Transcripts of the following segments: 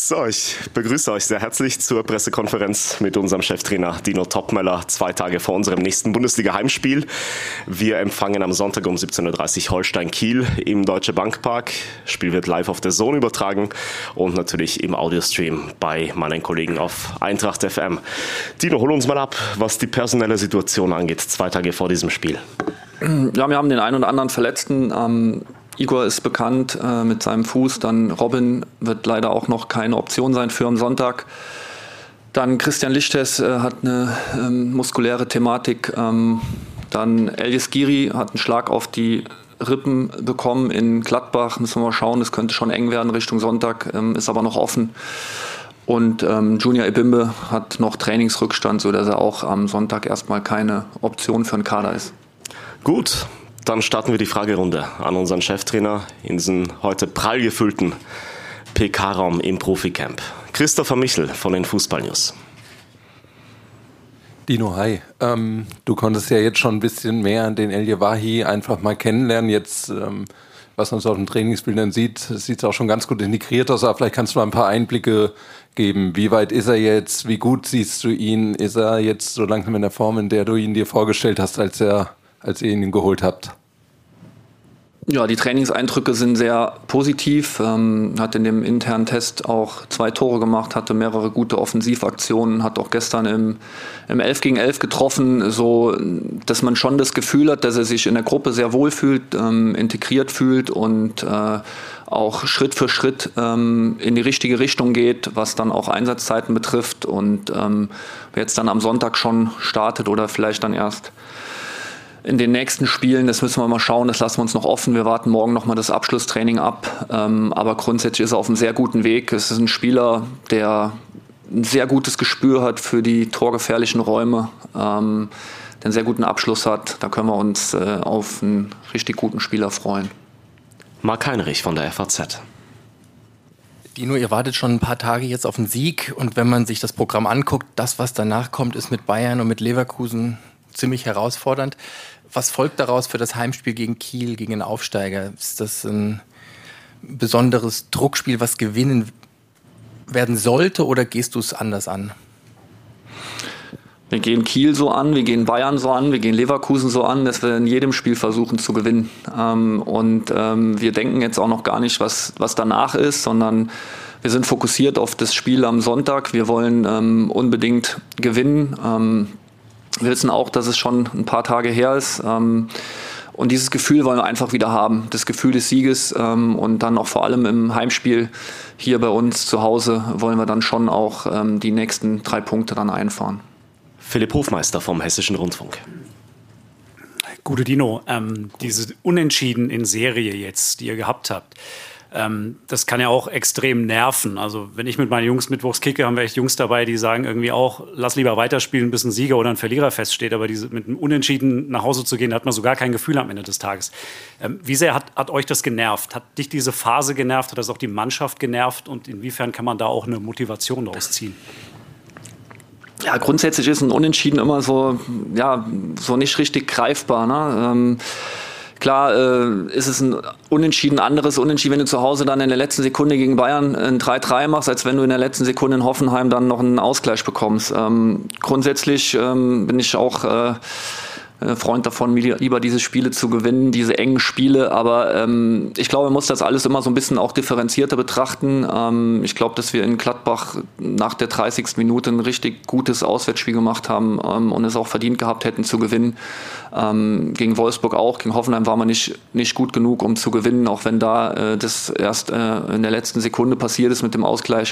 So, ich begrüße euch sehr herzlich zur Pressekonferenz mit unserem Cheftrainer Dino Topmöller 2 Tage vor unserem nächsten Bundesliga-Heimspiel. Wir empfangen am Sonntag um 17:30 Uhr Holstein-Kiel im Deutsche Bank Park. Das Spiel wird live auf der Zone übertragen und natürlich im Audiostream bei meinen Kollegen auf Eintracht FM. Dino, hol uns mal ab, was die personelle Situation angeht, 2 Tage vor diesem Spiel. Ja, wir haben den einen oder anderen Verletzten. Igor ist bekannt mit seinem Fuß, dann Robin wird leider auch noch keine Option sein für am Sonntag. Dann Christian Lichtes hat eine muskuläre Thematik. Dann Elias Giri hat einen Schlag auf die Rippen bekommen in Gladbach. Müssen wir mal schauen, das könnte schon eng werden Richtung Sonntag, ist aber noch offen. Und Junior Ebimbe hat noch Trainingsrückstand, sodass er auch am Sonntag erstmal keine Option für den Kader ist. Gut. Dann starten wir die Fragerunde an unseren Cheftrainer in diesem heute prall gefüllten PK-Raum im Proficamp. Christopher Michel von den Fußball-News. Dino, hi. Du konntest ja jetzt schon ein bisschen mehr den El Yawahi einfach mal kennenlernen. Jetzt, was man so auf den Trainingsbildern sieht, sieht es auch schon ganz gut integriert aus. Aber vielleicht kannst du mal ein paar Einblicke geben. Wie weit ist er jetzt? Wie gut siehst du ihn? Ist er jetzt so langsam in der Form, in der du ihn dir vorgestellt hast, als ihr ihn geholt habt? Ja, die Trainingseindrücke sind sehr positiv. Hat in dem internen Test auch 2 Tore gemacht, hatte mehrere gute Offensivaktionen, hat auch gestern im 11 gegen 11 getroffen, so dass man schon das Gefühl hat, dass er sich in der Gruppe sehr wohl fühlt, integriert fühlt und auch Schritt für Schritt in die richtige Richtung geht, was dann auch Einsatzzeiten betrifft und jetzt dann am Sonntag schon startet oder vielleicht dann erst in den nächsten Spielen, das müssen wir mal schauen, das lassen wir uns noch offen. Wir warten morgen nochmal das Abschlusstraining ab. Aber grundsätzlich ist er auf einem sehr guten Weg. Es ist ein Spieler, der ein sehr gutes Gespür hat für die torgefährlichen Räume, der einen sehr guten Abschluss hat. Da können wir uns auf einen richtig guten Spieler freuen. Marc Heinrich von der FAZ. Dino, ihr wartet schon ein paar Tage jetzt auf einen Sieg. Und wenn man sich das Programm anguckt, das, was danach kommt, ist mit Bayern und mit Leverkusen ziemlich herausfordernd. Was folgt daraus für das Heimspiel gegen Kiel, gegen den Aufsteiger? Ist das ein besonderes Druckspiel, was gewinnen werden sollte, oder gehst du es anders an? Wir gehen Kiel so an, wir gehen Bayern so an, wir gehen Leverkusen so an, dass wir in jedem Spiel versuchen zu gewinnen. Wir denken jetzt auch noch gar nicht, was danach ist, sondern wir sind fokussiert auf das Spiel am Sonntag. Wir wollen unbedingt gewinnen. Wir wissen auch, dass es schon ein paar Tage her ist und dieses Gefühl wollen wir einfach wieder haben, das Gefühl des Sieges und dann auch vor allem im Heimspiel hier bei uns zu Hause wollen wir dann schon auch die nächsten 3 Punkte dann einfahren. Philipp Hofmeister vom Hessischen Rundfunk. Gute Dino, diese Unentschieden in Serie jetzt, die ihr gehabt habt, das kann ja auch extrem nerven. Also wenn ich mit meinen Jungs mittwochs kicke, haben wir echt Jungs dabei, die sagen irgendwie auch, lass lieber weiterspielen, bis ein Sieger oder ein Verlierer feststeht. Aber mit einem Unentschieden nach Hause zu gehen, da hat man so gar kein Gefühl am Ende des Tages. Wie sehr hat euch das genervt? Hat dich diese Phase genervt? Hat das auch die Mannschaft genervt? Und inwiefern kann man da auch eine Motivation daraus ziehen? Ja, grundsätzlich ist ein Unentschieden immer so nicht richtig greifbar, ne? Klar ist es ein anderes Unentschieden, wenn du zu Hause dann in der letzten Sekunde gegen Bayern ein 3-3 machst, als wenn du in der letzten Sekunde in Hoffenheim dann noch einen Ausgleich bekommst. Grundsätzlich bin ich auch Freund davon, lieber diese Spiele zu gewinnen, diese engen Spiele. Aber ich glaube, man muss das alles immer so ein bisschen auch differenzierter betrachten. Ich glaube, dass wir in Gladbach nach der 30. Minute ein richtig gutes Auswärtsspiel gemacht haben und es auch verdient gehabt hätten zu gewinnen. Gegen Wolfsburg auch, gegen Hoffenheim war man nicht gut genug, um zu gewinnen, auch wenn da das erst in der letzten Sekunde passiert ist mit dem Ausgleich.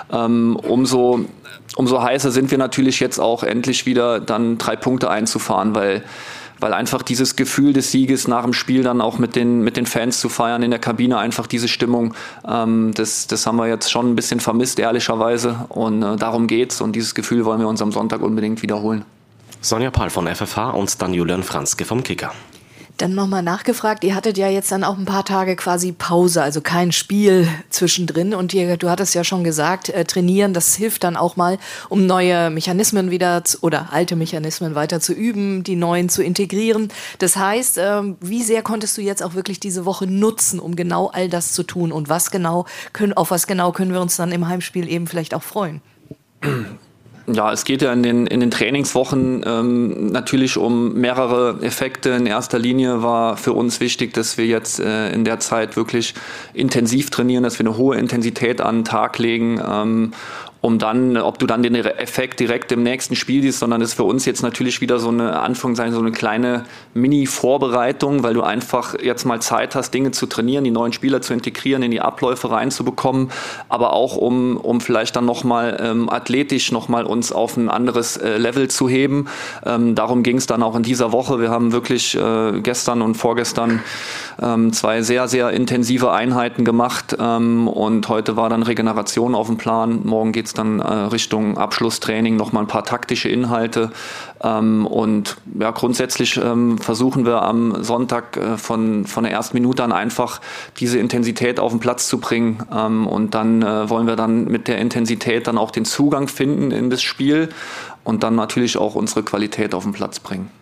Umso heißer sind wir natürlich jetzt auch endlich wieder dann 3 Punkte einzufahren, weil einfach dieses Gefühl des Sieges nach dem Spiel dann auch mit den Fans zu feiern in der Kabine, einfach diese Stimmung, das haben wir jetzt schon ein bisschen vermisst, ehrlicherweise. Und darum geht's und dieses Gefühl wollen wir uns am Sonntag unbedingt wiederholen. Sonja Pahl von FFH und dann Julian Franzke vom Kicker. Dann nochmal nachgefragt, ihr hattet ja jetzt dann auch ein paar Tage quasi Pause, also kein Spiel zwischendrin und du hattest ja schon gesagt, trainieren, das hilft dann auch mal, um neue Mechanismen oder alte Mechanismen weiter zu üben, die neuen zu integrieren. Das heißt, wie sehr konntest du jetzt auch wirklich diese Woche nutzen, um genau all das zu tun und auf was genau können wir uns dann im Heimspiel eben vielleicht auch freuen? Ja, es geht ja in den Trainingswochen natürlich um mehrere Effekte. In erster Linie war für uns wichtig, dass wir jetzt in der Zeit wirklich intensiv trainieren, dass wir eine hohe Intensität an den Tag legen, um dann, ob du dann den Effekt direkt im nächsten Spiel siehst, sondern ist für uns jetzt natürlich wieder so eine kleine Mini-Vorbereitung, weil du einfach jetzt mal Zeit hast, Dinge zu trainieren, die neuen Spieler zu integrieren, in die Abläufe reinzubekommen, aber auch um vielleicht dann nochmal athletisch nochmal uns auf ein anderes Level zu heben. Darum ging es dann auch in dieser Woche. Wir haben wirklich gestern und vorgestern 2 sehr, sehr intensive Einheiten gemacht und heute war dann Regeneration auf dem Plan. Morgen geht es dann Richtung Abschlusstraining, nochmal ein paar taktische Inhalte und ja, grundsätzlich versuchen wir am Sonntag von der ersten Minute an einfach diese Intensität auf den Platz zu bringen und dann wollen wir dann mit der Intensität dann auch den Zugang finden in das Spiel und dann natürlich auch unsere Qualität auf den Platz bringen.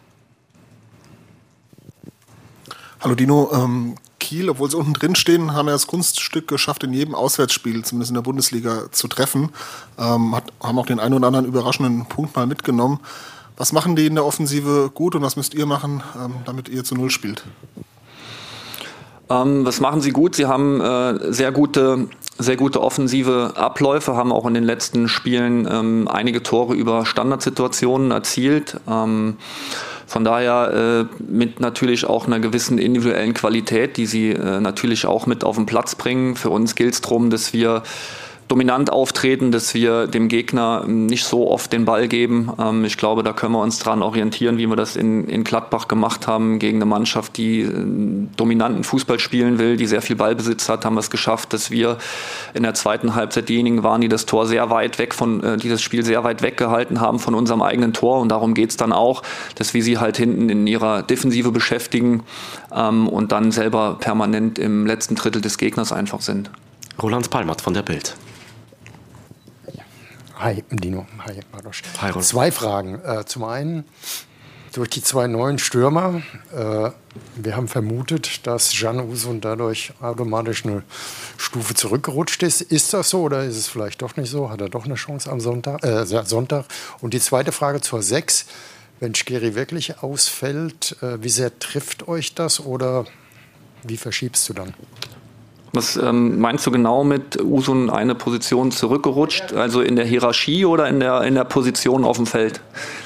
Hallo Dino, Kiel, obwohl sie unten drin stehen, haben ja das Kunststück geschafft, in jedem Auswärtsspiel, zumindest in der Bundesliga, zu treffen. Haben auch den einen oder anderen überraschenden Punkt mal mitgenommen. Was machen die in der Offensive gut und was müsst ihr machen, damit ihr zu Null spielt? Was machen sie gut? Sie haben sehr gute offensive Abläufe, haben auch in den letzten Spielen einige Tore über Standardsituationen erzielt. Von daher mit natürlich auch einer gewissen individuellen Qualität, die sie natürlich auch mit auf den Platz bringen. Für uns gilt es darum, dass wir dominant auftreten, dass wir dem Gegner nicht so oft den Ball geben. Ich glaube, da können wir uns dran orientieren, wie wir das in Gladbach gemacht haben, gegen eine Mannschaft, die dominanten Fußball spielen will, die sehr viel Ballbesitz hat, haben wir es geschafft, dass wir in der zweiten Halbzeit diejenigen waren, die das Tor sehr weit weg die das Spiel sehr weit weggehalten haben von unserem eigenen Tor. Und darum geht es dann auch, dass wir sie halt hinten in ihrer Defensive beschäftigen und dann selber permanent im letzten Drittel des Gegners einfach sind. Roland Palmert von der Bild. Hi, Dino. Hi, Marosch. Hi, Roland. 2 Fragen. Zum einen, durch die 2 neuen Stürmer, wir haben vermutet, dass Can Uzun dadurch automatisch eine Stufe zurückgerutscht ist. Ist das so oder ist es vielleicht doch nicht so? Hat er doch eine Chance am Sonntag? Und die zweite Frage zur 6. Wenn Skiri wirklich ausfällt, wie sehr trifft euch das oder wie verschiebst du dann? Was meinst du genau mit Uzun eine Position zurückgerutscht? Also in der Hierarchie oder in der Position auf dem Feld?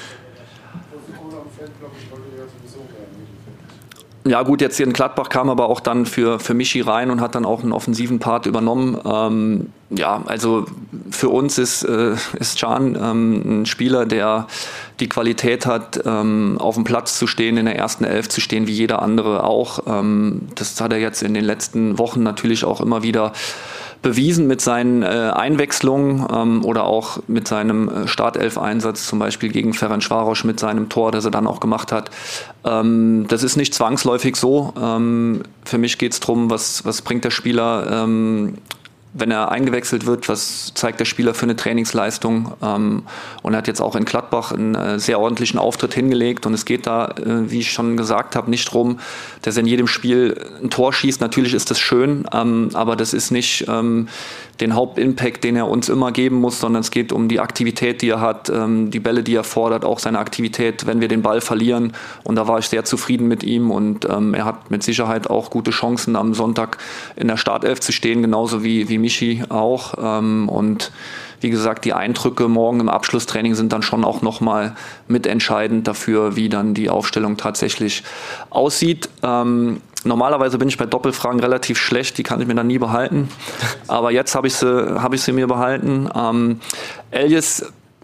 Ja gut, jetzt hier in Gladbach kam aber auch dann für Michi rein und hat dann auch einen offensiven Part übernommen. Ja, also für uns ist Can ein Spieler, der die Qualität hat, auf dem Platz zu stehen, in der ersten Elf zu stehen, wie jeder andere auch. Das hat er jetzt in den letzten Wochen natürlich auch immer wieder bewiesen mit seinen Einwechslungen oder auch mit seinem Startelf-Einsatz, zum Beispiel gegen Ferencvaros mit seinem Tor, das er dann auch gemacht hat. Das ist nicht zwangsläufig so. Für mich geht es darum, was bringt der Spieler, wenn er eingewechselt wird, was zeigt der Spieler für eine Trainingsleistung. Und er hat jetzt auch in Gladbach einen sehr ordentlichen Auftritt hingelegt. Und es geht da, wie ich schon gesagt habe, nicht darum, dass er in jedem Spiel ein Tor schießt. Natürlich ist das schön, aber das ist nicht den Hauptimpact, den er uns immer geben muss, sondern es geht um die Aktivität, die er hat, die Bälle, die er fordert, auch seine Aktivität, wenn wir den Ball verlieren. Und da war ich sehr zufrieden mit ihm. Und er hat mit Sicherheit auch gute Chancen, am Sonntag in der Startelf zu stehen, genauso wie Michi auch. Und wie gesagt, die Eindrücke morgen im Abschlusstraining sind dann schon auch nochmal mitentscheidend dafür, wie dann die Aufstellung tatsächlich aussieht. Normalerweise bin ich bei Doppelfragen relativ schlecht, die kann ich mir dann nie behalten. Aber jetzt habe ich sie mir behalten. Elias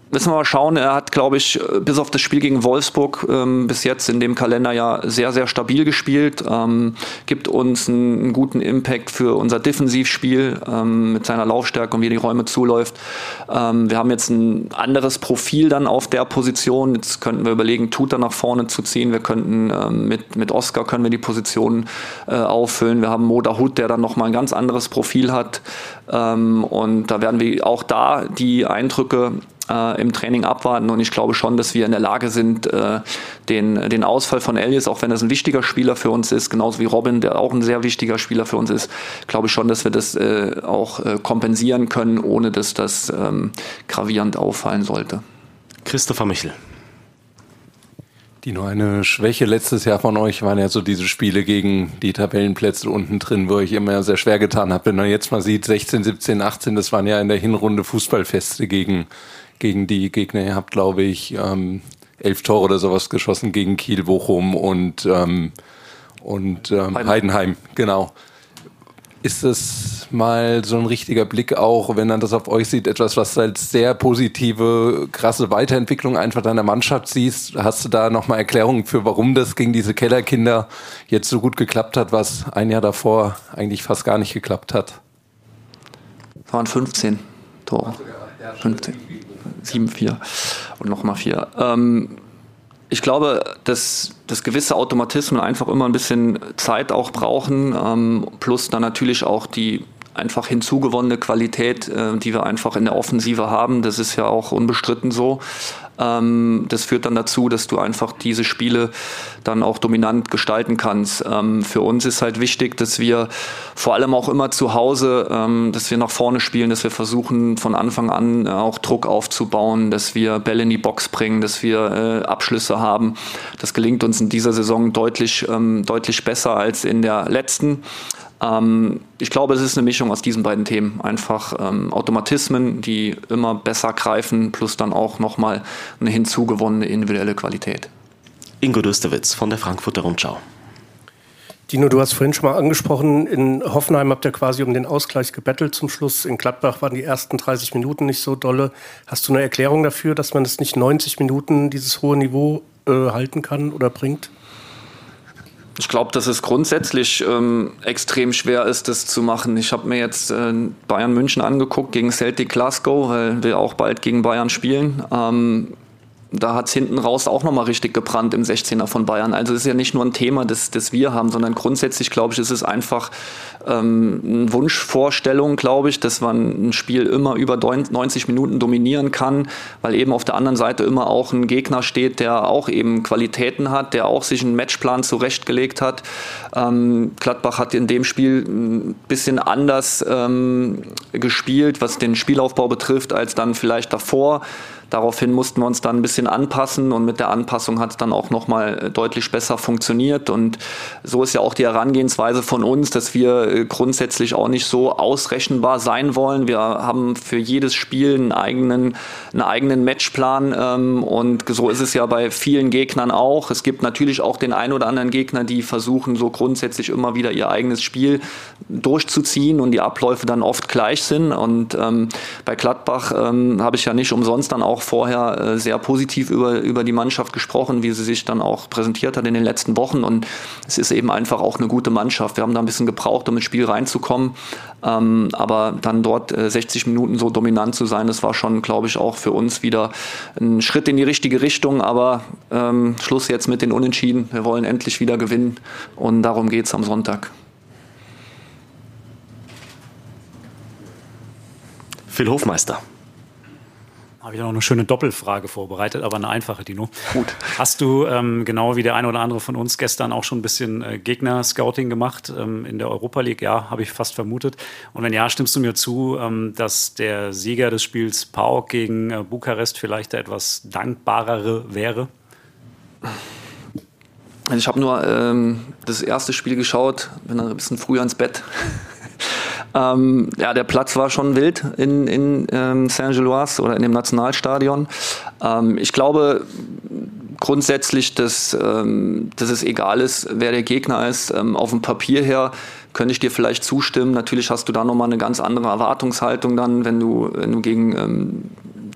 müssen wir mal schauen. Er hat, glaube ich, bis auf das Spiel gegen Wolfsburg bis jetzt in dem Kalenderjahr sehr, sehr stabil gespielt. Gibt uns einen guten Impact für unser Defensivspiel mit seiner Laufstärke und wie er die Räume zuläuft. Wir haben jetzt ein anderes Profil dann auf der Position. Jetzt könnten wir überlegen, Tuta nach vorne zu ziehen. Wir könnten mit Oscar können wir die Position auffüllen. Wir haben Mo Dahoud, der dann nochmal ein ganz anderes Profil hat. Und da werden wir auch da die Eindrücke im Training abwarten und ich glaube schon, dass wir in der Lage sind, den Ausfall von Elias, auch wenn das ein wichtiger Spieler für uns ist, genauso wie Robin, der auch ein sehr wichtiger Spieler für uns ist, glaube ich schon, dass wir das auch kompensieren können, ohne dass das gravierend auffallen sollte. Christopher Michel. Die nur eine Schwäche letztes Jahr von euch waren ja so diese Spiele gegen die Tabellenplätze unten drin, wo ich immer sehr schwer getan habe. Wenn man jetzt mal sieht, 16, 17, 18, das waren ja in der Hinrunde Fußballfeste gegen die Gegner. Ihr habt, glaube ich, 11 Tore oder sowas geschossen gegen Kiel, Bochum und Heidenheim. Genau. Ist das mal so ein richtiger Blick auch, wenn man das auf euch sieht, etwas, was als sehr positive, krasse Weiterentwicklung einfach deiner Mannschaft siehst? Hast du da nochmal Erklärungen für, warum das gegen diese Kellerkinder jetzt so gut geklappt hat, was ein Jahr davor eigentlich fast gar nicht geklappt hat? Es waren 15 Tore. 15. 7-4 und nochmal 4. Ich glaube, dass gewisse Automatismen einfach immer ein bisschen Zeit auch brauchen, plus dann natürlich auch die einfach hinzugewonnene Qualität, die wir einfach in der Offensive haben. Das ist ja auch unbestritten so. Das führt dann dazu, dass du einfach diese Spiele dann auch dominant gestalten kannst. Für uns ist halt wichtig, dass wir vor allem auch immer zu Hause, dass wir nach vorne spielen, dass wir versuchen von Anfang an auch Druck aufzubauen, dass wir Bälle in die Box bringen, dass wir Abschlüsse haben. Das gelingt uns in dieser Saison deutlich besser als in der letzten. Ich glaube, es ist eine Mischung aus diesen beiden Themen. Einfach Automatismen, die immer besser greifen, plus dann auch nochmal eine hinzugewonnene individuelle Qualität. Ingo Dösterwitz von der Frankfurter Rundschau. Dino, du hast vorhin schon mal angesprochen, in Hoffenheim habt ihr quasi um den Ausgleich gebettelt zum Schluss. In Gladbach waren die ersten 30 Minuten nicht so dolle. Hast du eine Erklärung dafür, dass man es nicht 90 Minuten dieses hohe Niveau halten kann oder bringt? Ich glaube, dass es grundsätzlich extrem schwer ist, das zu machen. Ich habe mir jetzt Bayern München angeguckt gegen Celtic Glasgow, weil wir auch bald gegen Bayern spielen. Da hat es hinten raus auch nochmal richtig gebrannt im 16er von Bayern. Also es ist ja nicht nur ein Thema, das wir haben, sondern grundsätzlich, glaube ich, ist es einfach eine Wunschvorstellung, glaube ich, dass man ein Spiel immer über 90 Minuten dominieren kann, weil eben auf der anderen Seite immer auch ein Gegner steht, der auch eben Qualitäten hat, der auch sich einen Matchplan zurechtgelegt hat. Gladbach hat in dem Spiel ein bisschen anders gespielt, was den Spielaufbau betrifft, als dann vielleicht davor. Daraufhin mussten wir uns dann ein bisschen anpassen und mit der Anpassung hat es dann auch nochmal deutlich besser funktioniert und so ist ja auch die Herangehensweise von uns, dass wir grundsätzlich auch nicht so ausrechenbar sein wollen. Wir haben für jedes Spiel einen eigenen Matchplan und so ist es ja bei vielen Gegnern auch. Es gibt natürlich auch den einen oder anderen Gegner, die versuchen so grundsätzlich immer wieder ihr eigenes Spiel durchzuziehen und die Abläufe dann oft gleich sind und bei Gladbach habe ich ja nicht umsonst dann auch vorher sehr positiv über die Mannschaft gesprochen, wie sie sich dann auch präsentiert hat in den letzten Wochen und es ist eben einfach auch eine gute Mannschaft. Wir haben da ein bisschen gebraucht, um ins Spiel reinzukommen, aber dann dort 60 Minuten so dominant zu sein, das war schon, glaube ich, auch für uns wieder ein Schritt in die richtige Richtung, aber Schluss jetzt mit den Unentschieden. Wir wollen endlich wieder gewinnen und darum geht es am Sonntag. Phil Hofmeister. Habe ich noch eine schöne Doppelfrage vorbereitet, aber eine einfache, Dino. Gut. Hast du, genau wie der eine oder andere von uns gestern, auch schon ein bisschen Gegner-Scouting gemacht in der Europa League? Ja, habe ich fast vermutet. Und wenn ja, stimmst du mir zu, dass der Sieger des Spiels PAOK gegen Bukarest vielleicht der etwas dankbarere wäre? Ich habe nur das erste Spiel geschaut, bin dann ein bisschen früher ins Bett. Ja, der Platz war schon wild in Saint-Gilloise oder in dem Nationalstadion. Ich glaube grundsätzlich, dass es egal ist, wer der Gegner ist. Auf dem Papier her könnte ich dir vielleicht zustimmen. Natürlich hast du da nochmal eine ganz andere Erwartungshaltung dann, wenn du gegen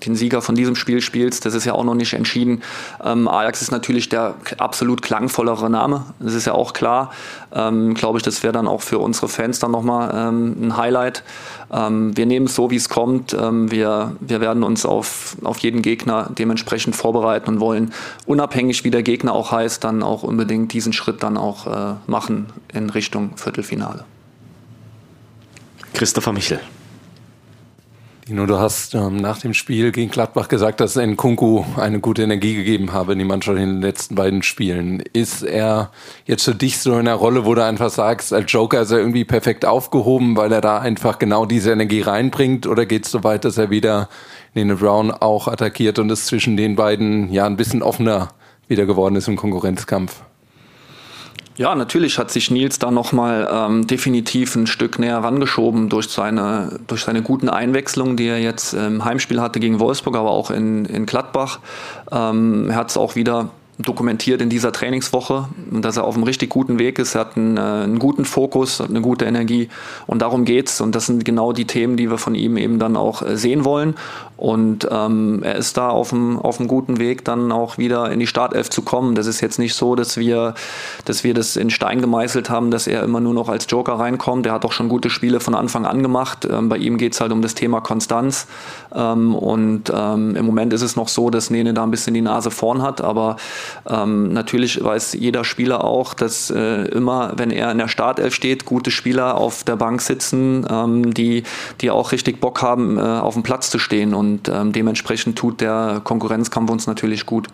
den Sieger von diesem Spiel spielst. Das ist ja auch noch nicht entschieden. Ajax ist natürlich der absolut klangvollere Name. Das ist ja auch klar. Glaube ich, das wäre dann auch für unsere Fans dann nochmal ein Highlight. Wir nehmen es so, wie es kommt. Wir werden uns auf jeden Gegner dementsprechend vorbereiten und wollen, unabhängig wie der Gegner auch heißt, dann auch unbedingt diesen Schritt dann auch machen in Richtung Viertelfinale. Christopher Michel. Dino, du hast nach dem Spiel gegen Gladbach gesagt, dass Nkunku eine gute Energie gegeben habe in die Mannschaft in den letzten beiden Spielen. Ist er jetzt für dich so in einer Rolle, wo du einfach sagst, als Joker ist er irgendwie perfekt aufgehoben, weil er da einfach genau diese Energie reinbringt? Oder geht es so weit, dass er wieder Nene Brown auch attackiert und es zwischen den beiden ja ein bisschen offener wieder geworden ist im Konkurrenzkampf? Ja, natürlich hat sich Nils da nochmal definitiv ein Stück näher rangeschoben durch seine guten Einwechslungen, die er jetzt im Heimspiel hatte gegen Wolfsburg, aber auch in Gladbach. Er hat es auch wieder dokumentiert in dieser Trainingswoche, dass er auf einem richtig guten Weg ist. Er hat einen guten Fokus, eine gute Energie und darum geht's. Und das sind genau die Themen, die wir von ihm eben dann auch sehen wollen. Und er ist da auf einem guten Weg, dann auch wieder in die Startelf zu kommen. Das ist jetzt nicht so, dass wir das in Stein gemeißelt haben, dass er immer nur noch als Joker reinkommt. Er hat auch schon gute Spiele von Anfang an gemacht. Bei ihm geht's halt um das Thema Konstanz. Im Moment ist es noch so, dass Nene da ein bisschen die Nase vorn hat, aber natürlich weiß jeder Spieler auch, dass immer, wenn er in der Startelf steht, gute Spieler auf der Bank sitzen, die auch richtig Bock haben, auf dem Platz zu stehen. Und dementsprechend tut der Konkurrenzkampf uns natürlich gut.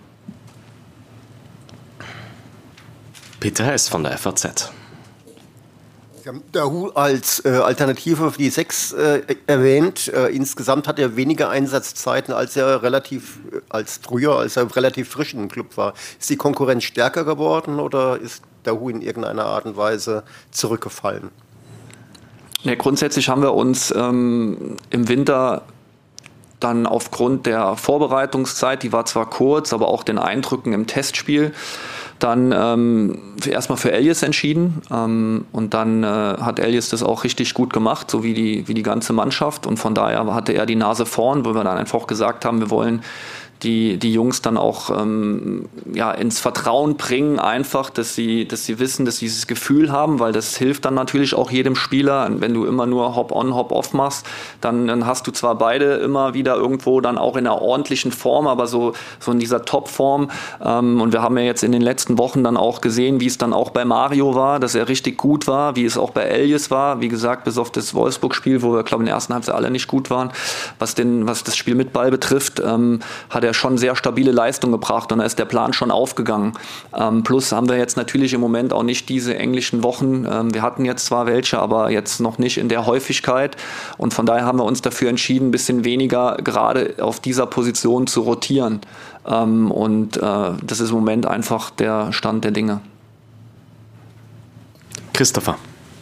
Peter Hess von der FAZ. Sie haben Dahoud als Alternative für die 6 erwähnt. Insgesamt hat er weniger Einsatzzeiten, als er relativ frisch im Club war. Ist die Konkurrenz stärker geworden oder ist Dahoud in irgendeiner Art und Weise zurückgefallen? Ja, grundsätzlich haben wir uns im Winter dann aufgrund der Vorbereitungszeit, die war zwar kurz, aber auch den Eindrücken im Testspiel, dann erstmal für Elias entschieden und dann hat Elias das auch richtig gut gemacht, so wie die ganze Mannschaft, und von daher hatte er die Nase vorn, wo wir dann einfach gesagt haben, wir wollen die Jungs dann auch ins Vertrauen bringen, einfach, dass sie wissen, dass sie dieses Gefühl haben, weil das hilft dann natürlich auch jedem Spieler. Wenn du immer nur Hop-on, Hop-off machst, dann hast du zwar beide immer wieder irgendwo dann auch in einer ordentlichen Form, aber so in dieser Top-Form. Und wir haben ja jetzt in den letzten Wochen dann auch gesehen, wie es dann auch bei Mario war, dass er richtig gut war, wie es auch bei Elias war. Wie gesagt, bis auf das Wolfsburg-Spiel, wo wir, glaube ich, in der ersten Halbzeit alle nicht gut waren, was das Spiel mit Ball betrifft, hat er schon sehr stabile Leistung gebracht und da ist der Plan schon aufgegangen. Plus haben wir jetzt natürlich im Moment auch nicht diese englischen Wochen. Wir hatten jetzt zwar welche, aber jetzt noch nicht in der Häufigkeit, und von daher haben wir uns dafür entschieden, ein bisschen weniger gerade auf dieser Position zu rotieren. Das ist im Moment einfach der Stand der Dinge. Christopher.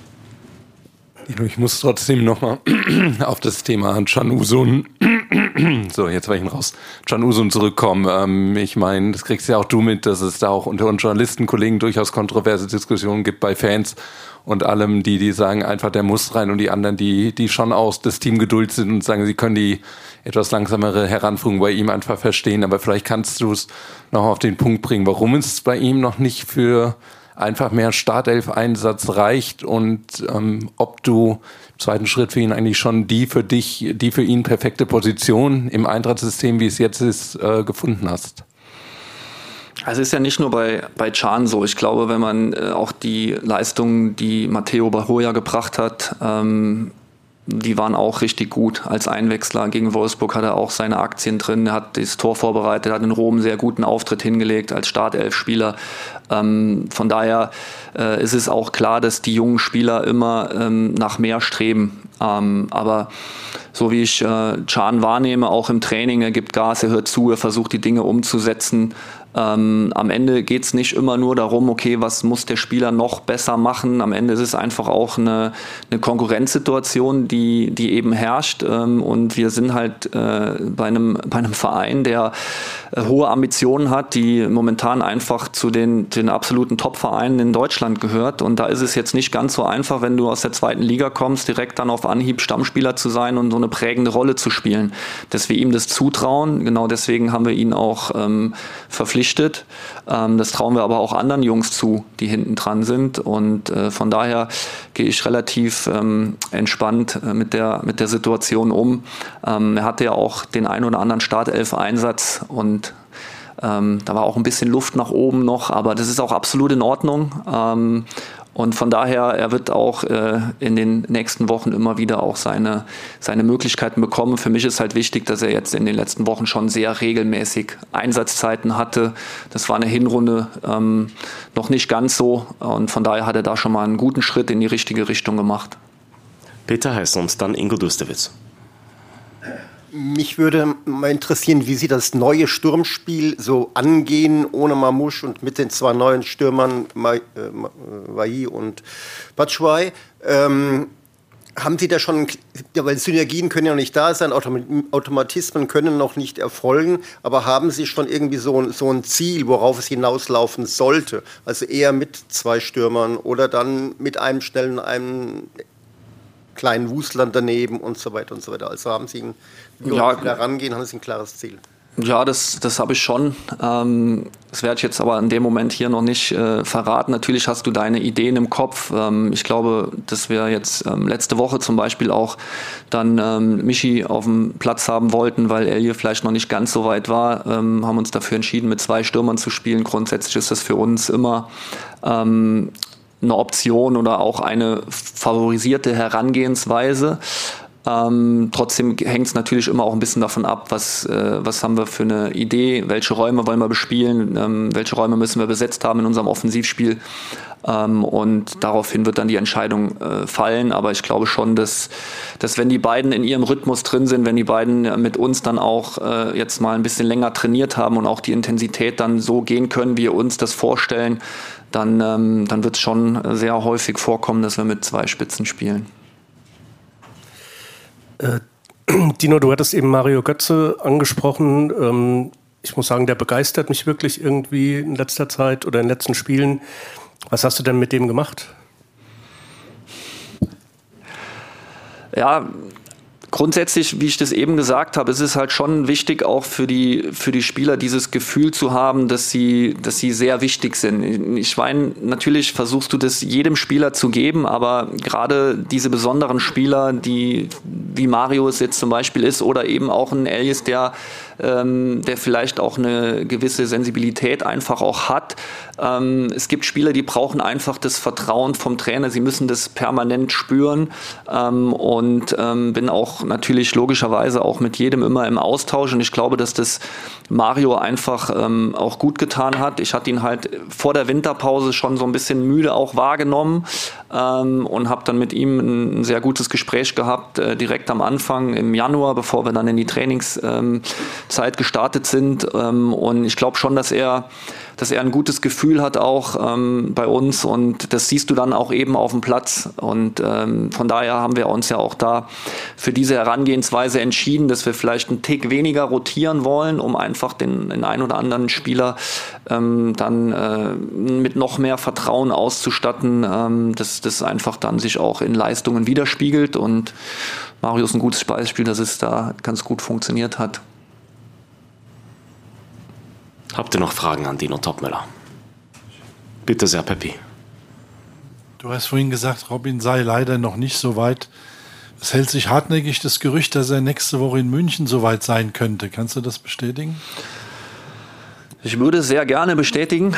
Ich muss trotzdem nochmal auf das Thema Can Uzun, so jetzt war ich raus, Can Uzun zurückkommen. Ich meine, das kriegst ja auch du mit, dass es da auch unter uns Journalistenkollegen durchaus kontroverse Diskussionen gibt bei Fans und allem, die sagen einfach, der muss rein, und die anderen, die schon aus das Team Geduld sind und sagen, sie können die etwas langsamere Heranführung bei ihm einfach verstehen. Aber vielleicht kannst du es noch auf den Punkt bringen, warum es bei ihm noch nicht für einfach mehr Startelf-Einsatz reicht und ob du im zweiten Schritt für ihn eigentlich schon die für ihn perfekte Position im Eintracht-System, wie es jetzt ist, gefunden hast. Also es ist ja nicht nur bei Can so. Ich glaube, wenn man auch die Leistungen, die Matteo Bahoja gebracht hat, die waren auch richtig gut. Als Einwechsler gegen Wolfsburg hat er auch seine Aktien drin. Er hat das Tor vorbereitet, hat in Rom einen sehr guten Auftritt hingelegt als Startelf-Spieler. Von daher ist es auch klar, dass die jungen Spieler immer nach mehr streben. Aber so wie ich Can wahrnehme, auch im Training, er gibt Gas, er hört zu, er versucht die Dinge umzusetzen. Am Ende geht es nicht immer nur darum, okay, was muss der Spieler noch besser machen. Am Ende ist es einfach auch eine Konkurrenzsituation, die eben herrscht. Und wir sind halt bei einem Verein, der hohe Ambitionen hat, die momentan einfach zu den absoluten Top-Vereinen in Deutschland gehört. Und da ist es jetzt nicht ganz so einfach, wenn du aus der zweiten Liga kommst, direkt dann auf Anhieb Stammspieler zu sein und so eine prägende Rolle zu spielen. Dass wir ihm das zutrauen, genau deswegen haben wir ihn auch verpflichtet. Das trauen wir aber auch anderen Jungs zu, die hinten dran sind und von daher gehe ich relativ entspannt mit der Situation um. Er hatte ja auch den ein oder anderen Startelf-Einsatz und da war auch ein bisschen Luft nach oben noch, aber das ist auch absolut in Ordnung. Und von daher, er wird auch in den nächsten Wochen immer wieder auch seine Möglichkeiten bekommen. Für mich ist halt wichtig, dass er jetzt in den letzten Wochen schon sehr regelmäßig Einsatzzeiten hatte. Das war eine Hinrunde noch nicht ganz so. Und von daher hat er da schon mal einen guten Schritt in die richtige Richtung gemacht. Peter Hess und dann Ingo Dustewitz. Mich würde mal interessieren, wie Sie das neue Sturmspiel so angehen, ohne Mamouche und mit den 2 neuen Stürmern, Wahi und Batshuayi. Haben Sie da schon, weil Synergien können ja noch nicht da sein, Automatismen können noch nicht erfolgen, aber haben Sie schon irgendwie so ein Ziel, worauf es hinauslaufen sollte? Also eher mit 2 Stürmern oder dann mit einem schnellen, einem kleinen Wustlern daneben und so weiter und so weiter. Also haben Sie wie da rangehen, haben Sie ein klares Ziel? Ja, das habe ich schon. Das werde ich jetzt aber in dem Moment hier noch nicht verraten. Natürlich hast du deine Ideen im Kopf. Ich glaube, dass wir jetzt letzte Woche zum Beispiel auch dann Michi auf dem Platz haben wollten, weil Elje vielleicht noch nicht ganz so weit war, haben uns dafür entschieden, mit 2 Stürmern zu spielen. Grundsätzlich ist das für uns immer eine Option oder auch eine favorisierte Herangehensweise. Trotzdem hängt es natürlich immer auch ein bisschen davon ab, was haben wir für eine Idee, welche Räume wollen wir bespielen, welche Räume müssen wir besetzt haben in unserem Offensivspiel. Und daraufhin wird dann die Entscheidung fallen. Aber ich glaube schon, dass wenn die beiden in ihrem Rhythmus drin sind, wenn die beiden mit uns dann auch jetzt mal ein bisschen länger trainiert haben und auch die Intensität dann so gehen können, wie wir uns das vorstellen, dann wird es schon sehr häufig vorkommen, dass wir mit 2 Spitzen spielen. Dino, du hattest eben Mario Götze angesprochen. Ich muss sagen, der begeistert mich wirklich irgendwie in letzter Zeit oder in den letzten Spielen. Was hast du denn mit dem gemacht? Ja, grundsätzlich, wie ich das eben gesagt habe, ist es halt schon wichtig, auch für die Spieler dieses Gefühl zu haben, dass sie sehr wichtig sind. Ich meine, natürlich versuchst du das jedem Spieler zu geben, aber gerade diese besonderen Spieler, wie Mario es jetzt zum Beispiel ist, oder eben auch ein Elias, der vielleicht auch eine gewisse Sensibilität einfach auch hat. Es gibt Spieler, die brauchen einfach das Vertrauen vom Trainer. Sie müssen das permanent spüren und bin auch natürlich logischerweise auch mit jedem immer im Austausch und ich glaube, dass das Mario einfach auch gut getan hat. Ich hatte ihn halt vor der Winterpause schon so ein bisschen müde auch wahrgenommen und habe dann mit ihm ein sehr gutes Gespräch gehabt, direkt am Anfang im Januar, bevor wir dann in die Trainingszeit gestartet sind und ich glaube schon, dass er ein gutes Gefühl hat auch bei uns und das siehst du dann auch eben auf dem Platz und von daher haben wir uns ja auch da für diese Herangehensweise entschieden, dass wir vielleicht einen Tick weniger rotieren wollen, um einfach den einen oder anderen Spieler dann mit noch mehr Vertrauen auszustatten, dass das einfach dann sich auch in Leistungen widerspiegelt und Mario ist ein gutes Beispiel, dass es da ganz gut funktioniert hat. Habt ihr noch Fragen an Dino Topmöller? Bitte sehr, Peppi. Du hast vorhin gesagt, Robin sei leider noch nicht so weit. Es hält sich hartnäckig das Gerücht, dass er nächste Woche in München so weit sein könnte. Kannst du das bestätigen? Ich würde sehr gerne bestätigen.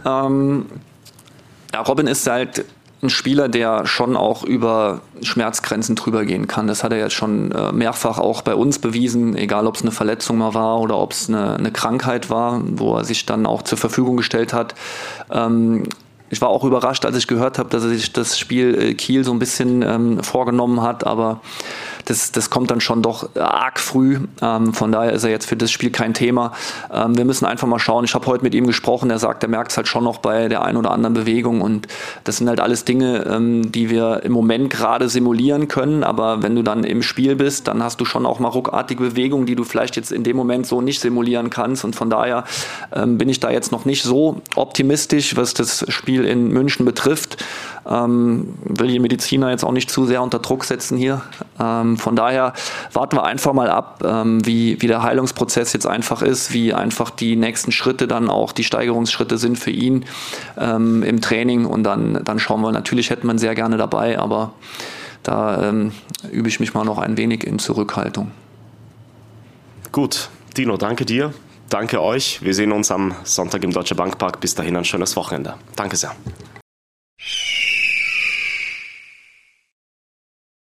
Robin ist halt ein Spieler, der schon auch über Schmerzgrenzen drüber gehen kann. Das hat er jetzt schon mehrfach auch bei uns bewiesen, egal ob es eine Verletzung mal war oder ob es eine Krankheit war, wo er sich dann auch zur Verfügung gestellt hat. Ich war auch überrascht, als ich gehört habe, dass er sich das Spiel Kiel so ein bisschen vorgenommen hat, aber das kommt dann schon doch arg früh. Von daher ist er jetzt für das Spiel kein Thema. Wir müssen einfach mal schauen. Ich habe heute mit ihm gesprochen. Er sagt, er merkt es halt schon noch bei der einen oder anderen Bewegung. Und das sind halt alles Dinge, die wir im Moment gerade simulieren können. Aber wenn du dann im Spiel bist, dann hast du schon auch mal ruckartige Bewegungen, die du vielleicht jetzt in dem Moment so nicht simulieren kannst. Und von daher bin ich da jetzt noch nicht so optimistisch, was das Spiel in München betrifft. Will die Mediziner jetzt auch nicht zu sehr unter Druck setzen hier. Von daher warten wir einfach mal ab, wie der Heilungsprozess jetzt einfach ist, wie einfach die nächsten Schritte dann auch die Steigerungsschritte sind für ihn im Training und dann schauen wir. Natürlich hätten wir ihn sehr gerne dabei, aber da übe ich mich mal noch ein wenig in Zurückhaltung. Gut, Dino, danke dir. Danke euch. Wir sehen uns am Sonntag im Deutsche Bank Park. Bis dahin ein schönes Wochenende. Danke sehr.